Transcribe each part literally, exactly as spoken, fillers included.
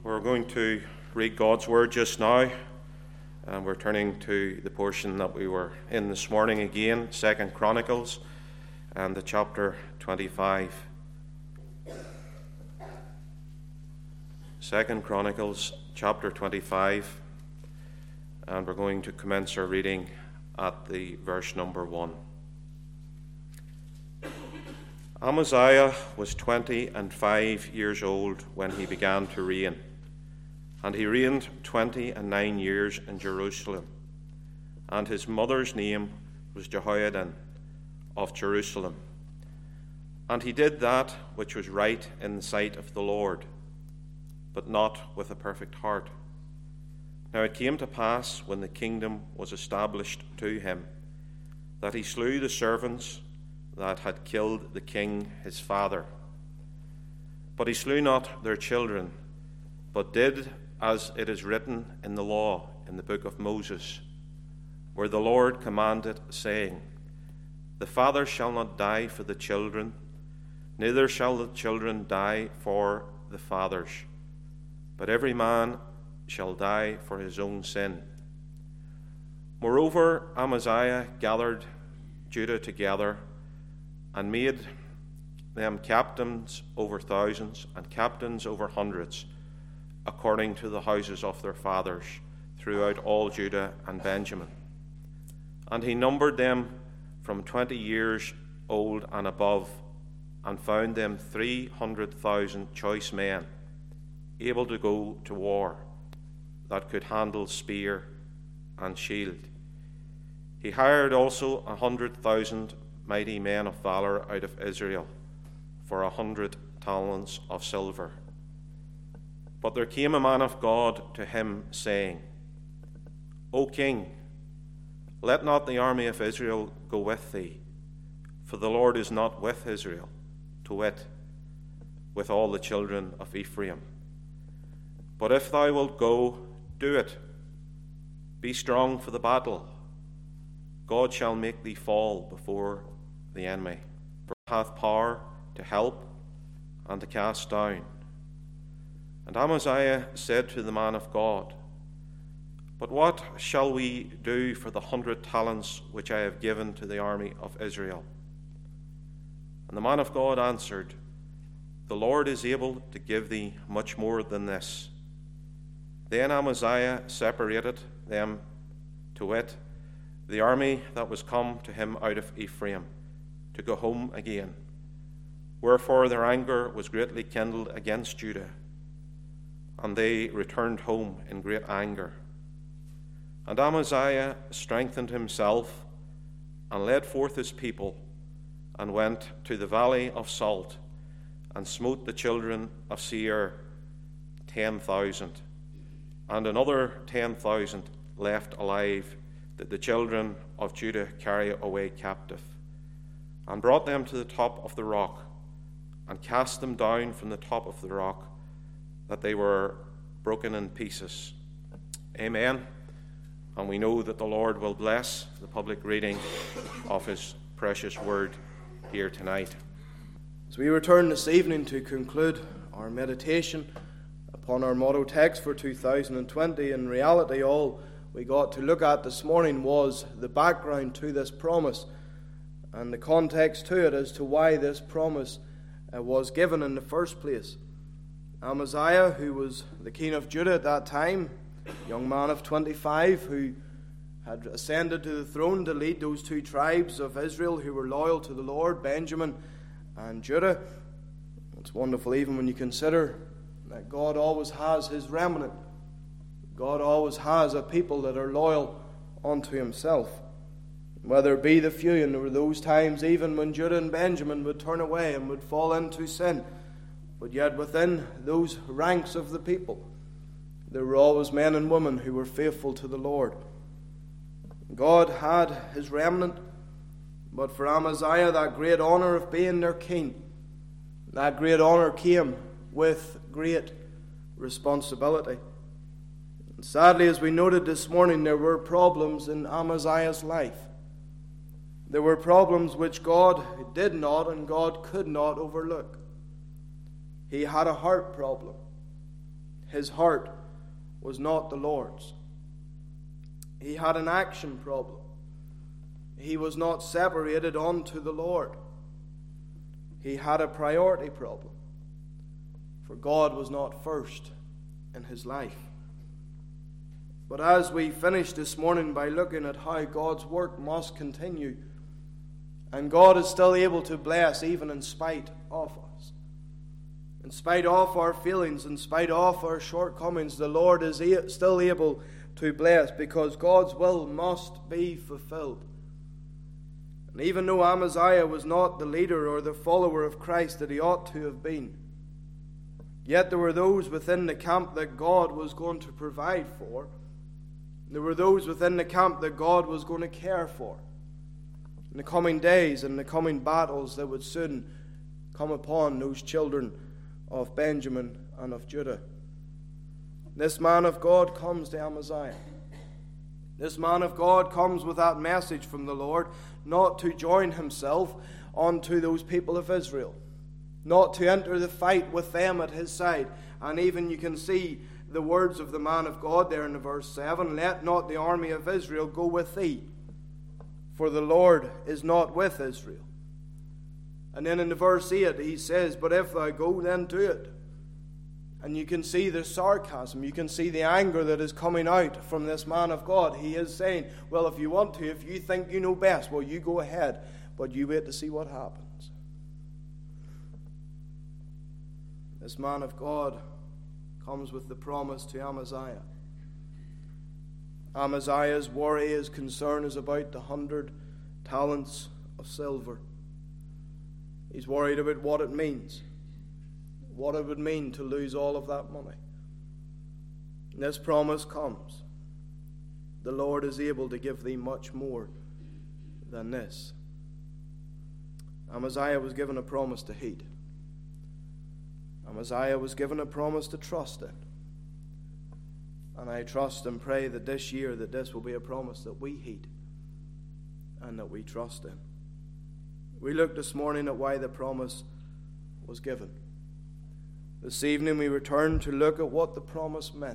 We're going to read God's Word just now, and we're turning to the portion that we were in this morning again, Second Chronicles, and the chapter twenty-five. Second Chronicles, chapter twenty-five, and we're going to commence our reading at the verse number one. Amaziah was twenty and five years old when he began to reign, and he reigned twenty and nine years in Jerusalem. And his mother's name was Jehoiadan of Jerusalem. And he did that which was right in the sight of the Lord, but not with a perfect heart. Now it came to pass, when the kingdom was established to him, that he slew the servants that had killed the king his father. But he slew not their children, but did as it is written in the law in the book of Moses, where the Lord commanded, saying, The father shall not die for the children, neither shall the children die for the fathers, but every man shall die for his own sin. Moreover, Amaziah gathered Judah together, and made them captains over thousands and captains over hundreds, according to the houses of their fathers, throughout all Judah and Benjamin. And he numbered them from twenty years old and above, and found them three hundred thousand choice men, able to go to war, that could handle spear and shield. He hired also a hundred thousand mighty men of valor out of Israel, for a hundred talents of silver. But there came a man of God to him, saying, O king, let not the army of Israel go with thee, for the Lord is not with Israel, to wit, with all the children of Ephraim. But if thou wilt go, do it. Be strong for the battle. God shall make thee fall before the enemy, for he hath power to help and to cast down. And Amaziah said to the man of God, But what shall we do for the hundred talents which I have given to the army of Israel? And the man of God answered, The Lord is able to give thee much more than this. Then Amaziah separated them, to wit, the army that was come to him out of Ephraim, to go home again. Wherefore their anger was greatly kindled against Judah, and they returned home in great anger. And Amaziah strengthened himself, and led forth his people, and went to the valley of Salt, and smote the children of Seir ten thousand, and another ten thousand left alive, that the children of Judah carry away captive, and brought them to the top of the rock, and cast them down from the top of the rock, that they were broken in pieces. Amen. And we know that the Lord will bless the public reading of his precious word here tonight. As we return this evening to conclude our meditation upon our motto text for two thousand twenty, in reality all we got to look at this morning was the background to this promise and the context to it as to why this promise uh, was given in the first place. Amaziah, who was the king of Judah at that time, a young man of twenty-five who had ascended to the throne to lead those two tribes of Israel who were loyal to the Lord, Benjamin and Judah. It's wonderful even when you consider that God always has his remnant. God always has a people that are loyal unto himself. Whether it be the few, and there were those times even when Judah and Benjamin would turn away and would fall into sin, but yet within those ranks of the people, there were always men and women who were faithful to the Lord. God had his remnant, but for Amaziah, that great honor of being their king, that great honor came with great responsibility. And sadly, as we noted this morning, there were problems in Amaziah's life. There were problems which God did not and God could not overlook. He had a heart problem. His heart was not the Lord's. He had an action problem. He was not separated unto the Lord. He had a priority problem. For God was not first in his life. But as we finish this morning by looking at how God's work must continue, and God is still able to bless even in spite of us, in spite of our feelings, in spite of our shortcomings, the Lord is still able to bless, because God's will must be fulfilled. And even though Amaziah was not the leader or the follower of Christ that he ought to have been, yet there were those within the camp that God was going to provide for. There were those within the camp that God was going to care for in the coming days and the coming battles that would soon come upon those children of Benjamin and of Judah. This man of God comes to Amaziah. This man of God comes with that message from the Lord, not to join himself unto those people of Israel, not to enter the fight with them at his side. And even you can see the words of the man of God there in the verse seven, let not the army of Israel go with thee, for the Lord is not with Israel. And then in the verse eight he says, but if thou go, then do it. And you can see the sarcasm, you can see the anger that is coming out from this man of God. He is saying, well, if you want to, if you think you know best, well, you go ahead, but you wait to see what happens. This man of God comes with the promise to Amaziah. Amaziah's worry, his concern is about the hundred talents of silver. He's worried about what it means, what it would mean to lose all of that money. And this promise comes. The Lord is able to give thee much more than this. Amaziah was given a promise to heed. Amaziah was given a promise to trust in. And I trust and pray that this year that this will be a promise that we heed and that we trust in. We looked this morning at why the promise was given. This evening we return to look at what the promise meant.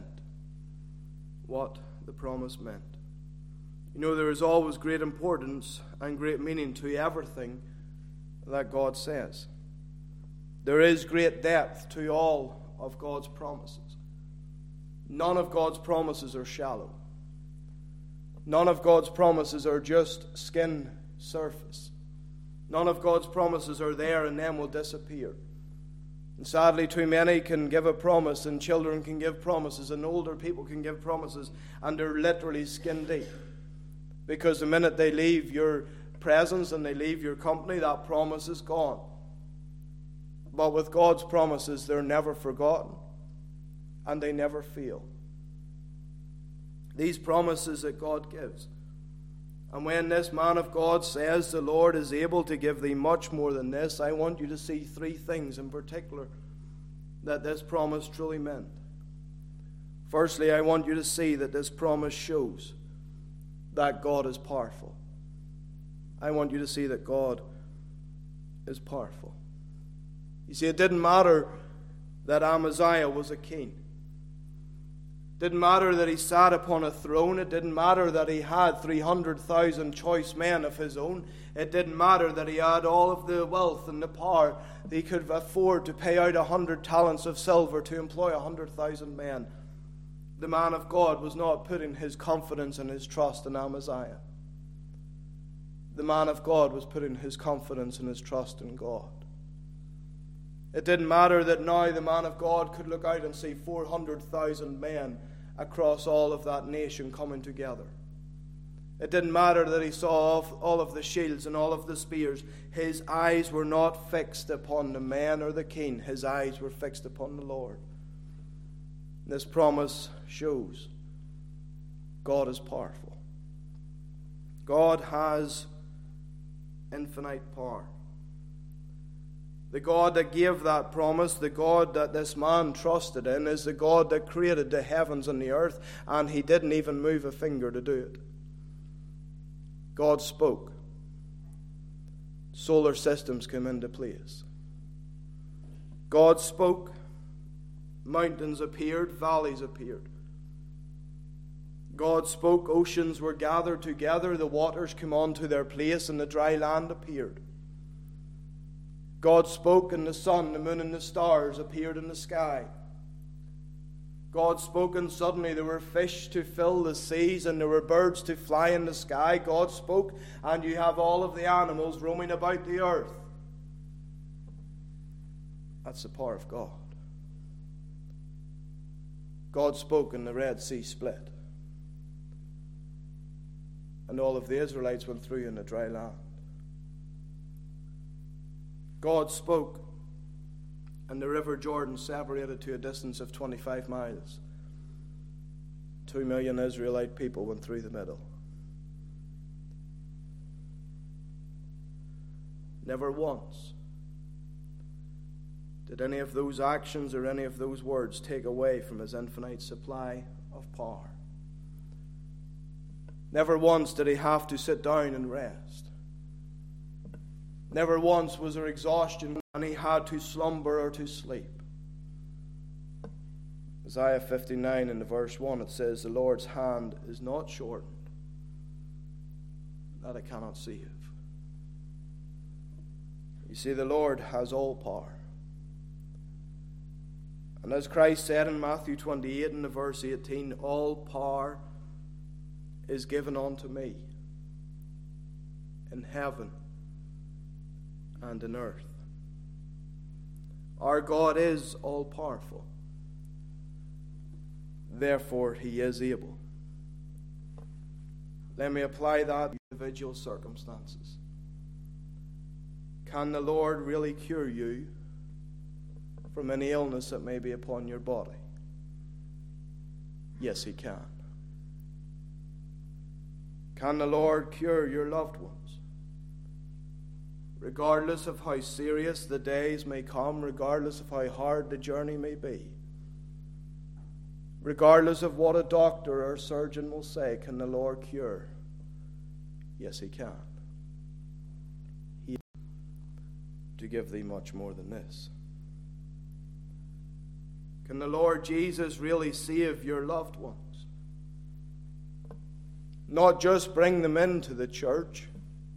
What the promise meant. You know, there is always great importance and great meaning to everything that God says. There is great depth to all of God's promises. None of God's promises are shallow. None of God's promises are just skin surface. None of God's promises are there and then will disappear. And sadly, too many can give a promise, and children can give promises, and older people can give promises, and they're literally skin deep. Because the minute they leave your presence and they leave your company, that promise is gone. But with God's promises, they're never forgotten, and they never fail. These promises that God gives. And when this man of God says the Lord is able to give thee much more than this, I want you to see three things in particular that this promise truly meant. Firstly, I want you to see that this promise shows that God is powerful. I want you to see that God is powerful. You see, it didn't matter that Amaziah was a king. It didn't matter that he sat upon a throne. It didn't matter that he had three hundred thousand choice men of his own. It didn't matter that he had all of the wealth and the power that he could afford to pay out a hundred talents of silver to employ a hundred thousand men. The man of God was not putting his confidence and his trust in Amaziah. The man of God was putting his confidence and his trust in God. It didn't matter that now the man of God could look out and see four hundred thousand men across all of that nation coming together. It didn't matter that he saw all of the shields and all of the spears. His eyes were not fixed upon the man or the king. His eyes were fixed upon the Lord. This promise shows God is powerful. God has infinite power. The God that gave that promise, the God that this man trusted in, is the God that created the heavens and the earth, and he didn't even move a finger to do it. God spoke. Solar systems came into place. God spoke. Mountains appeared, valleys appeared. God spoke, oceans were gathered together, the waters came onto their place, and the dry land appeared. God spoke, and the sun, the moon, and the stars appeared in the sky. God spoke, and suddenly there were fish to fill the seas, and there were birds to fly in the sky. God spoke, and you have all of the animals roaming about the earth. That's the power of God. God spoke, and the Red Sea split. And all of the Israelites went through in the dry land. God spoke, and the river Jordan separated to a distance of twenty-five miles. Two million Israelite people went through the middle. Never once did any of those actions or any of those words take away from his infinite supply of power. Never once did he have to sit down and rest. Never once was there exhaustion and he had to slumber or to sleep. Isaiah fifty-nine in the verse one, it says, the Lord's hand is not shortened, that it cannot save. You see, the Lord has all power. And as Christ said in Matthew twenty-eight in the verse eighteen, all power is given unto me in heaven and in earth. Our God is all powerful. Therefore, he is able. Let me apply that to individual circumstances. Can the Lord really cure you from any illness that may be upon your body? Yes, he can. Can the Lord cure your loved ones? Regardless of how serious the days may come, regardless of how hard the journey may be, regardless of what a doctor or surgeon will say, can the Lord cure? Yes, he can. He is to give thee much more than this. Can the Lord Jesus really save your loved ones? Not just bring them into the church,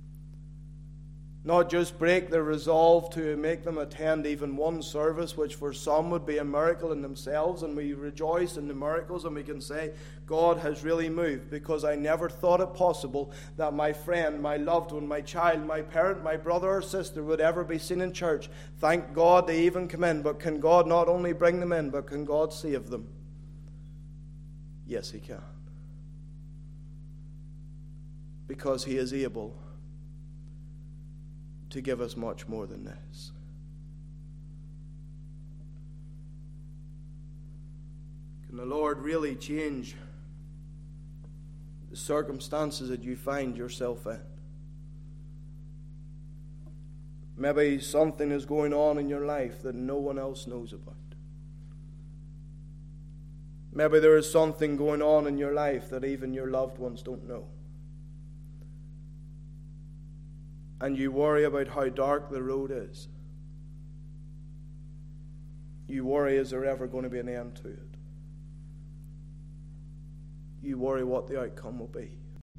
not just break their resolve to make them attend even one service, which for some would be a miracle in themselves, and we rejoice in the miracles and we can say, God has really moved, because I never thought it possible that my friend, my loved one, my child, my parent, my brother or sister would ever be seen in church. Thank God they even come in, but can God not only bring them in, but can God save them? Yes, he can. Because he is able to give us much more than this. Can the Lord really change the circumstances that you find yourself in? Maybe something is going on in your life that no one else knows about. Maybe there is something going on in your life that even your loved ones don't know. And you worry about how dark the road is. You worry, is there ever going to be an end to it? You worry what the outcome will be.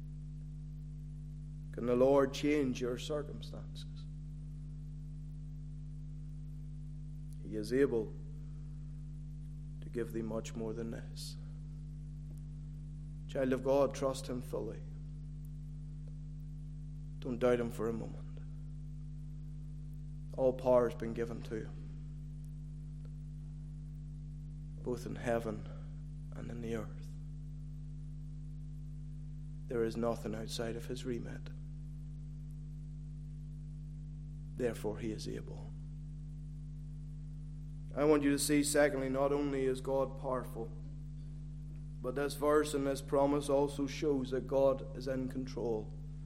Can the Lord change your circumstances? He is able to give thee much more than this. Child of God, trust him fully. Don't doubt him for a moment. All power has been given to him, both in heaven and in the earth. There is nothing outside of his remit. Therefore, he is able. I want you to see, secondly, not only is God powerful, but this verse and this promise also shows that God is in control.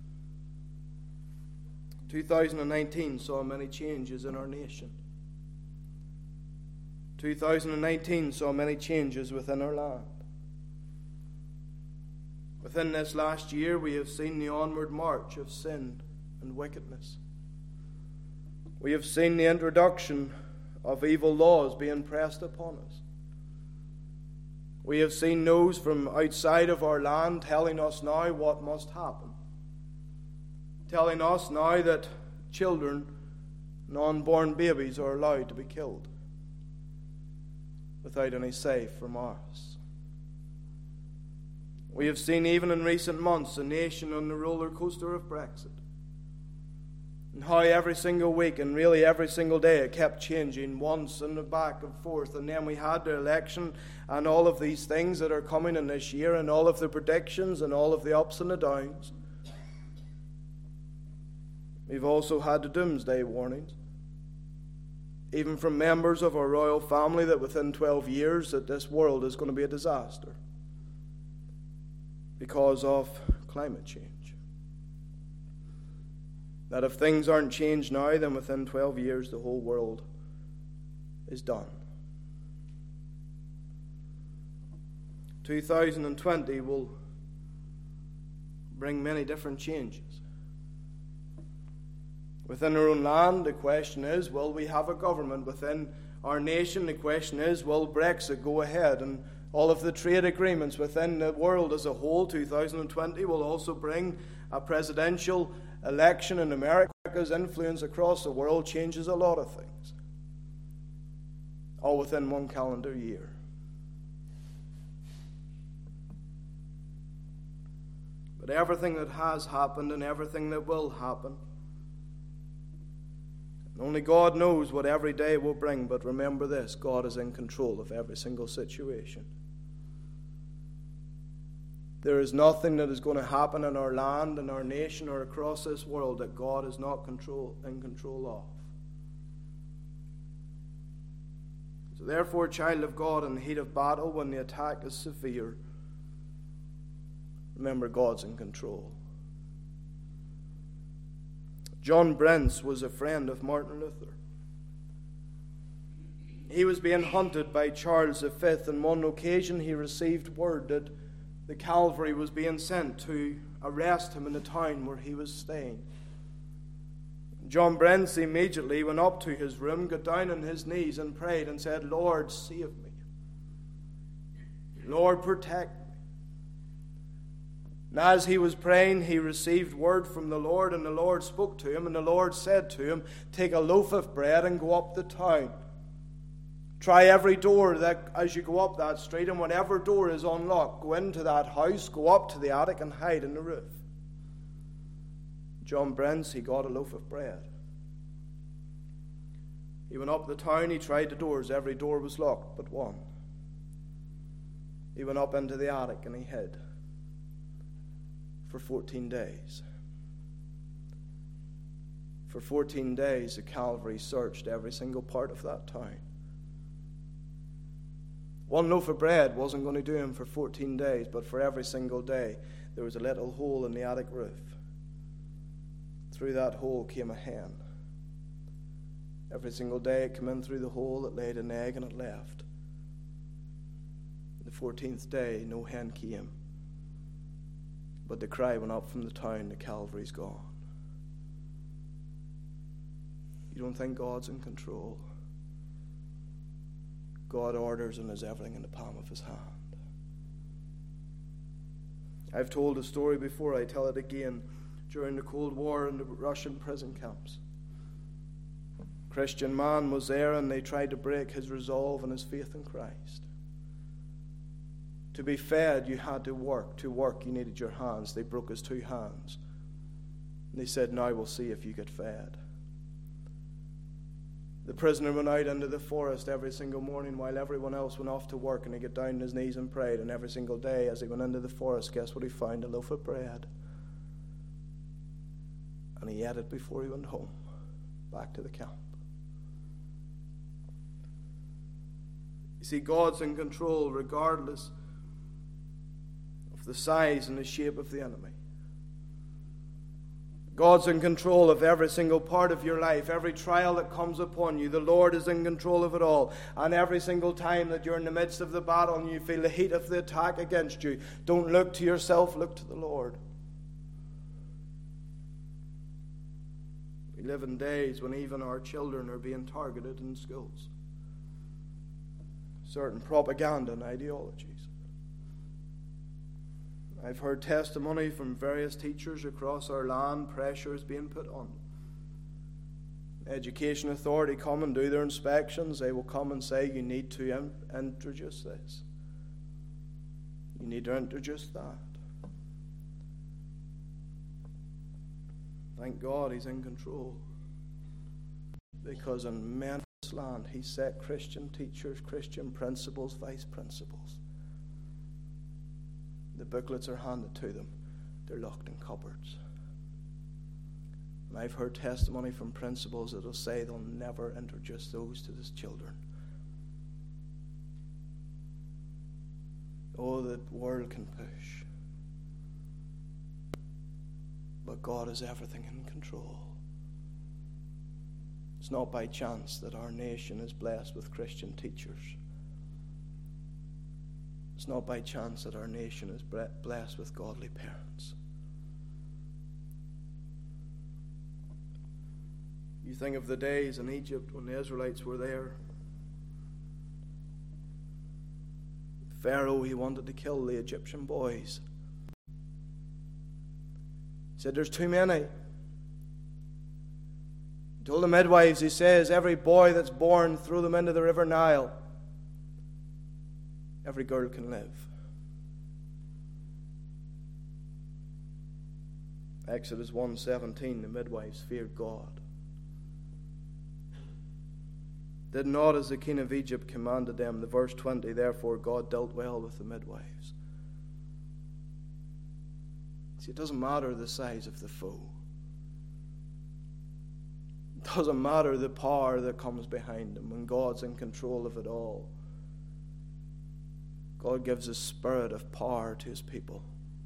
two thousand nineteen saw many changes in our nation. two thousand nineteen saw many changes within our land. Within this last year, we have seen the onward march of sin and wickedness. We have seen the introduction of evil laws being pressed upon us. We have seen those from outside of our land telling us now what must happen. Telling us now that children, non-born babies, are allowed to be killed without any say from us. We have seen even in recent months a nation on the roller coaster of Brexit. And how every single week and really every single day it kept changing once and back and forth. And then we had the election and all of these things that are coming in this year and all of the predictions and all of the ups and the downs. We've also had the doomsday warnings, even from members of our royal family, that within twelve years that this world is going to be a disaster because of climate change. That if things aren't changed now, then within twelve years the whole world is done. two thousand twenty will bring many different changes. Within our own land, the question is, will we have a government? Within our nation, the question is, will Brexit go ahead? And all of the trade agreements within the world as a whole, two thousand twenty, will also bring a presidential election in America. America's influence across the world changes a lot of things, all within one calendar year. But everything that has happened and everything that will happen, only God knows what every day will bring. But remember this, God is in control of every single situation. There is nothing that is going to happen in our land, in our nation, or across this world that God is not control, in control of. So therefore, child of God, in the heat of battle, when the attack is severe, remember God's in control. John Brents was a friend of Martin Luther. He was being hunted by Charles the Fifth, and one occasion he received word that the cavalry was being sent to arrest him in the town where he was staying. John Brents immediately went up to his room, got down on his knees and prayed and said, Lord, save me. Lord, protect me. And as he was praying, he received word from the Lord, and the Lord spoke to him, and the Lord said to him, take a loaf of bread and go up the town. Try every door that as you go up that street, and whatever door is unlocked, go into that house, go up to the attic and hide in the roof. John Brents, he got a loaf of bread. He went up the town, he tried the doors, every door was locked but one. He went up into the attic and he hid for fourteen days. For fourteen days the cavalry searched every single part of that town. One loaf of bread wasn't going to do him for fourteen days, but for every single day there was a little hole in the attic roof. Through that hole came a hen. Every single day it came in through the hole, it laid an egg and it left. The fourteenth day no hen came, but the cry went up from the town, the cavalry's gone. You don't think God's in control? God orders and has everything in the palm of his hand. I've told the story before, I tell it again. During the Cold War in the Russian prison camps, a Christian man was there and they tried to break his resolve and his faith in Christ. To be fed, you had to work. To work, you needed your hands. They broke his two hands. And they said, now we'll see if you get fed. The prisoner went out into the forest every single morning while everyone else went off to work, and he got down on his knees and prayed. And every single day as he went into the forest, guess what he found? A loaf of bread. And he ate it before he went home, back to the camp. You see, God's in control regardless of the size and the shape of the enemy. God's in control of every single part of your life, every trial that comes upon you. The Lord is in control of it all. And every single time that you're in the midst of the battle and you feel the heat of the attack against you, don't look to yourself, look to the Lord. We live in days when even our children are being targeted in schools. Certain propaganda and ideologies. I've heard testimony from various teachers across our land. Pressure is being put on. Education authority come and do their inspections. They will come and say, you need to in- introduce this. You need to introduce that. Thank God He's in control. Because in man's land, He set Christian teachers, Christian principals, vice principals. The booklets are handed to them. They're locked in cupboards. And I've heard testimony from principals that will say they'll never introduce those to these children. Oh, the world can push. But God has everything in control. It's not by chance that our nation is blessed with Christian teachers. It's not by chance that our nation is blessed with godly parents. You think of the days in Egypt when the Israelites were there. Pharaoh, he wanted to kill the Egyptian boys. He said, there's too many. He told the midwives, he says, every boy that's born, throw them into the river Nile. Every girl can live. Exodus one seventeen, the midwives feared God. Did not as the king of Egypt commanded them. The verse twenty, therefore God dealt well with the midwives. See, it doesn't matter the size of the foe. It doesn't matter the power that comes behind them when God's in control of it all. God gives a spirit of power to His people.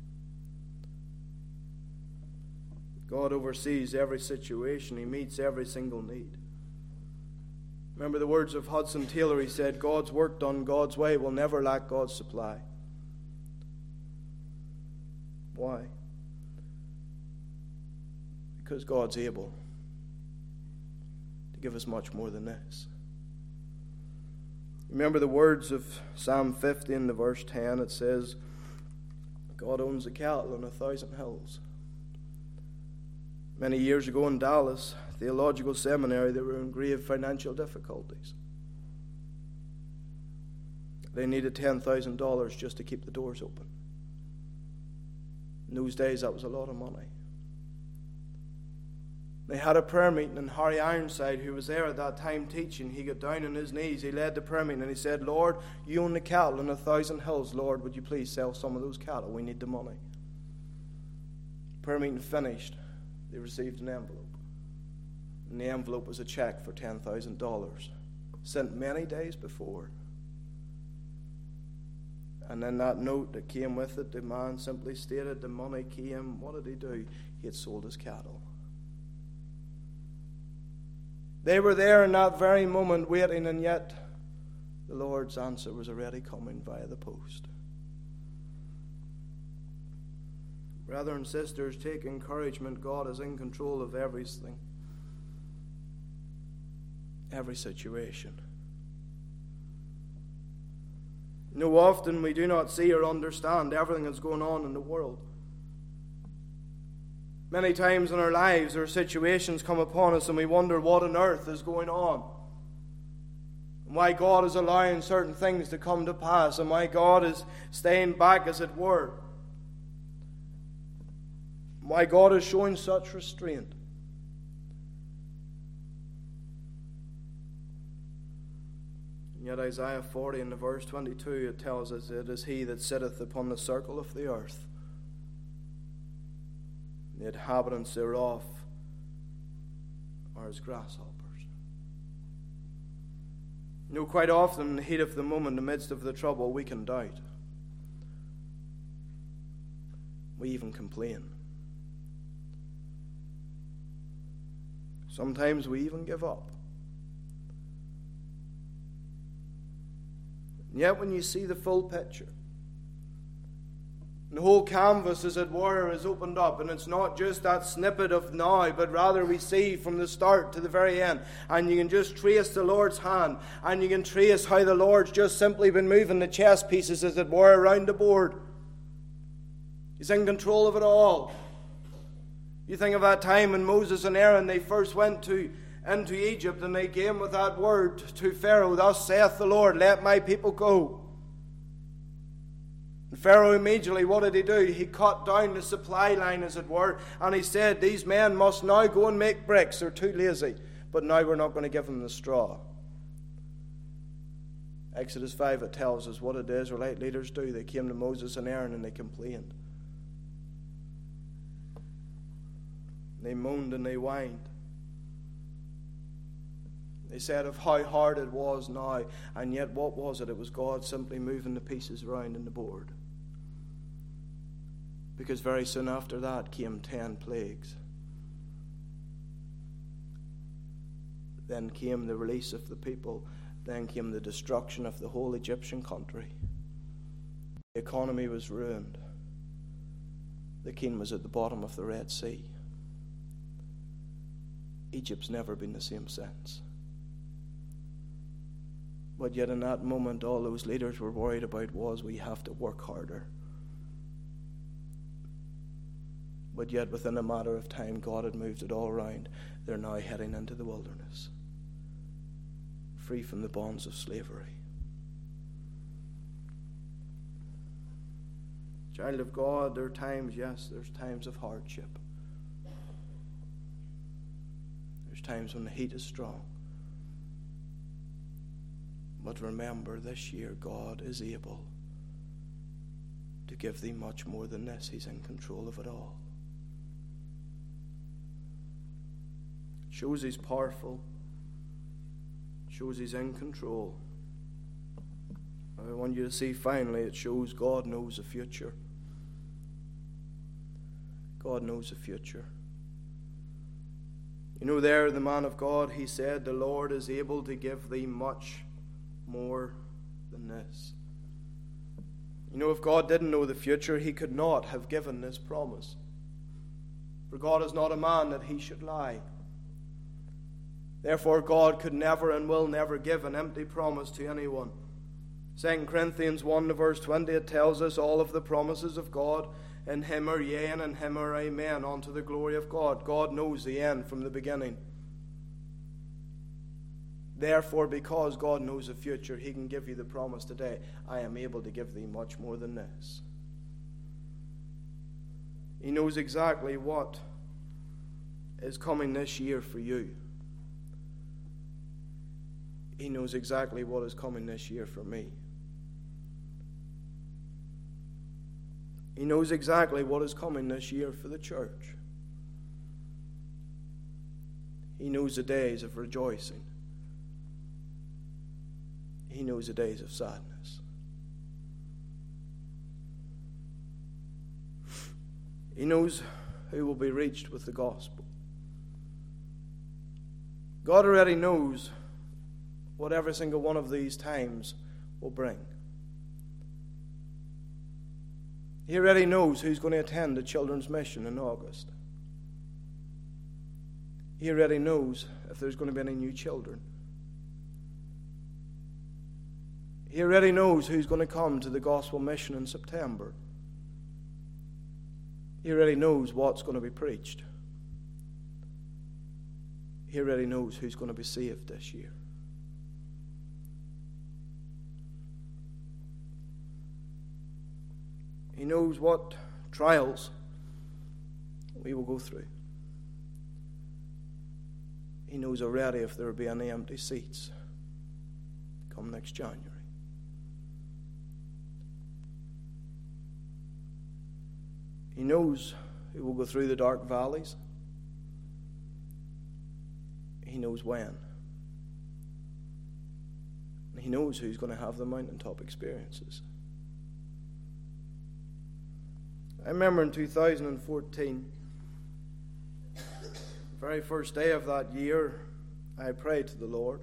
God oversees every situation. He meets every single need. Remember the words of Hudson Taylor. He said, God's work done God's way will never lack God's supply. Why? Because God's able to give us much more than this. Remember the words of Psalm fifty in the verse ten. It says, God owns the cattle on a thousand hills. Many years ago in Dallas Theological Seminary, they were in grave financial difficulties. They needed ten thousand dollars just to keep the doors open. In those days, that was a lot of money. They had a prayer meeting, and Harry Ironside, who was there at that time teaching, he got down on his knees, he led the prayer meeting, and he said, Lord, you own the cattle on a thousand hills. Lord, would you please sell some of those cattle? We need the money. Prayer meeting finished. They received an envelope. And the envelope was a check for ten thousand dollars, sent many days before. And then that note that came with it, the man simply stated the money came. What did he do? He had sold his cattle. They were there in that very moment waiting, and yet the Lord's answer was already coming via the post. Brothers and sisters, take encouragement. God is in control of everything, every situation. You know, often we do not see or understand everything that's going on in the world. Many times in our lives, our situations come upon us and we wonder what on earth is going on. And why God is allowing certain things to come to pass, and why God is staying back, as it were. Why God is showing such restraint. And yet Isaiah forty in the verse twenty-two, it tells us, it is He that sitteth upon the circle of the earth. The inhabitants thereof are as grasshoppers. You know, quite often in the heat of the moment, in the midst of the trouble, we can doubt. We even complain. Sometimes we even give up. And yet when you see the full picture, the whole canvas, as it were, is opened up, and it's not just that snippet of now, but rather we see from the start to the very end, and you can just trace the Lord's hand, and you can trace how the Lord's just simply been moving the chess pieces, as it were, around the board. He's in control of it all. You think of that time when Moses and Aaron, they first went to into Egypt, and they came with that word to Pharaoh, "Thus saith the Lord, let my people go." And Pharaoh immediately, what did he do? He cut down the supply line, as it were, and he said, "These men must now go and make bricks. They're too lazy. But now we're not going to give them the straw." Exodus five, it tells us what the Israelite leaders do. They came to Moses and Aaron and they complained. They moaned and they whined. They said of how hard it was now, and yet what was it? It was God simply moving the pieces around in the board. Because very soon after that came ten plagues. Then came the release of the people. Then came the destruction of the whole Egyptian country. The economy was ruined. The king was at the bottom of the Red Sea. Egypt's never been the same since. But yet in that moment, all those leaders were worried about was, we have to work harder. But yet within a matter of time, God had moved it all around. They're now heading into the wilderness, free from the bonds of slavery. Child of God, there are times, yes, there's times of hardship. There's times when the heat is strong. But remember, this year God is able to give thee much more than this. He's in control of it all. Shows he's powerful. Shows he's in control. I want you to see finally, it shows God knows the future. God knows the future. You know, there the man of God, he said, "The Lord is able to give thee much more than this." You know, if God didn't know the future, he could not have given this promise. For God is not a man that he should lie. Therefore, God could never and will never give an empty promise to anyone. Second Corinthians one, verse twenty, it tells us all of the promises of God in him are yea, and in him are amen, unto the glory of God. God knows the end from the beginning. Therefore, because God knows the future, he can give you the promise today, "I am able to give thee much more than this." He knows exactly what is coming this year for you. He knows exactly what is coming this year for me. He knows exactly what is coming this year for the church. He knows the days of rejoicing. He knows the days of sadness. He knows who will be reached with the gospel. God already knows what every single one of these times will bring. He already knows who's going to attend the children's mission in August. He already knows if there's going to be any new children. He already knows who's going to come to the gospel mission in September. He already knows what's going to be preached. He already knows who's going to be saved this year. He knows what trials we will go through. He knows already if there will be any empty seats come next January. He knows who will go through the dark valleys. He knows when. He knows who's going to have the mountaintop experiences. I remember in two thousand fourteen, the very first day of that year, I prayed to the Lord.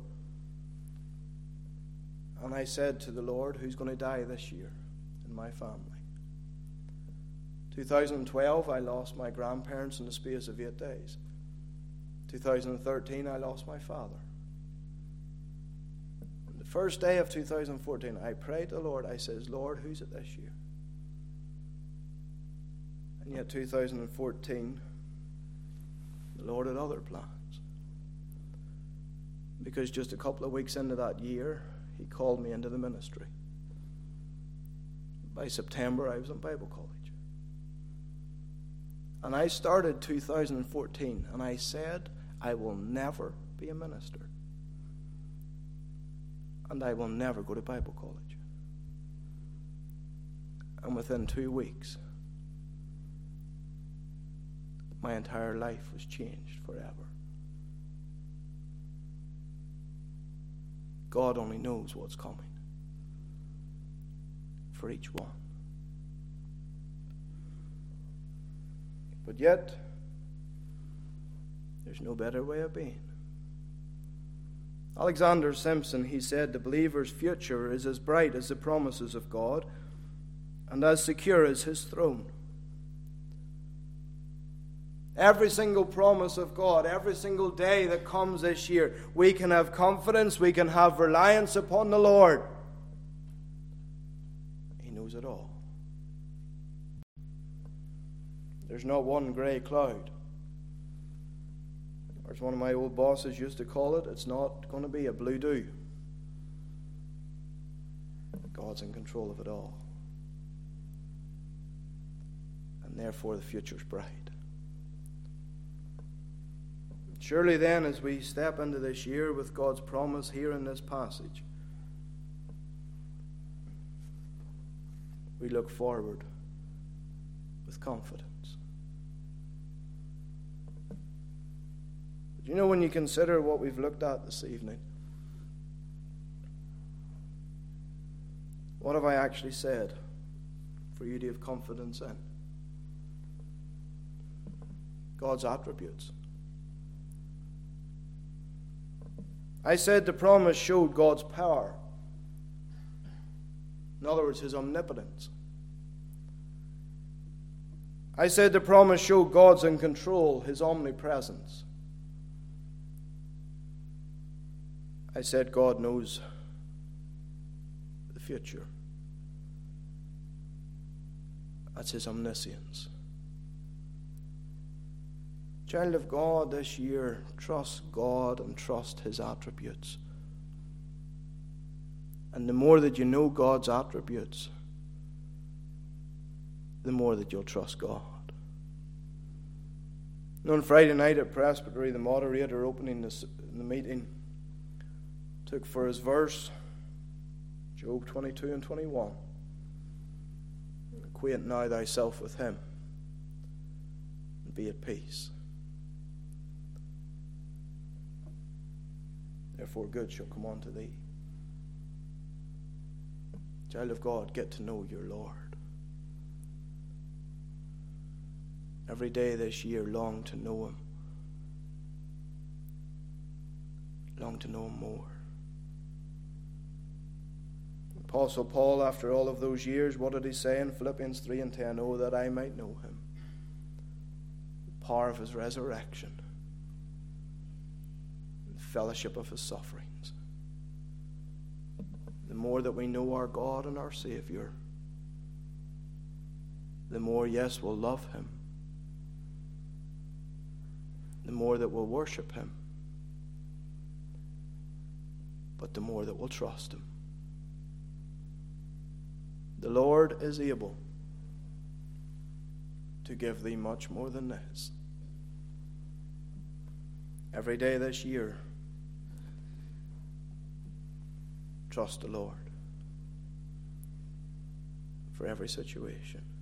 And I said to the Lord, who's going to die this year in my family? two thousand twelve, I lost my grandparents in the space of eight days. two thousand thirteen, I lost my father. The first day of two thousand fourteen, I prayed to the Lord. I says, Lord, who's it this year? And yet two thousand fourteen, the Lord had other plans. Because just a couple of weeks into that year, He called me into the ministry. By September, I was in Bible college. And I started two thousand fourteen, and I said, I will never be a minister. And I will never go to Bible college. And within two weeks, my entire life was changed forever. God only knows what's coming for each one. But yet, there's no better way of being. Alexander Simpson, he said, the believer's future is as bright as the promises of God and as secure as His throne. Every single promise of God, every single day that comes this year, we can have confidence, we can have reliance upon the Lord. He knows it all. There's not one grey cloud. Or as one of my old bosses used to call it, it's not going to be a blue dew. God's in control of it all. And therefore the future's bright. Surely then, as we step into this year with God's promise here in this passage, we look forward with confidence. But you know, when you consider what we've looked at this evening, what have I actually said for you to have confidence in? God's attributes. I said the promise showed God's power. In other words, His omnipotence. I said the promise showed God's in control, His omnipresence. I said God knows the future. That's His omniscience. Child of God, this year, trust God and trust His attributes. And the more that you know God's attributes, the more that you'll trust God. You know, on Friday night at Presbytery, the moderator opening the, the meeting took for his verse Job twenty-two and twenty-one. Acquaint now thyself with Him, and be at peace. Therefore good shall come unto thee. Child of God, get to know your Lord. Every day this year, long to know Him. Long to know Him more. Apostle Paul, after all of those years, what did he say in Philippians three and ten? Oh, that I might know Him, the power of His resurrection, the fellowship of His sufferings. The more that we know our God and our Savior, the more, yes, we'll love Him. The more that we'll worship Him. But the more that we'll trust Him. The Lord is able to give thee much more than this. Every day this year, trust the Lord for every situation.